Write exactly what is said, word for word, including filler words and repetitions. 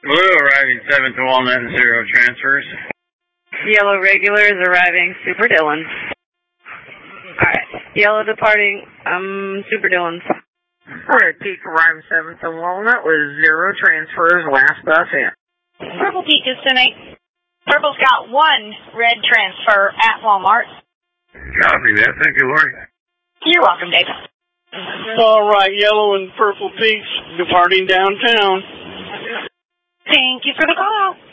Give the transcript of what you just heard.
Blue arriving seven to Walnut, zero transfers. Yellow regular is arriving, Super Dylan. Alright, yellow departing, um, Super Dylan. Red Peak arriving seven to Walnut with zero transfers, last bus in. Purple Peak is tonight. Purple's got one red transfer at Walmart. Copy that. Thank you, Lori. You're welcome, Dave. All right, Yellow and Purple Peaks departing downtown. Thank you for the call.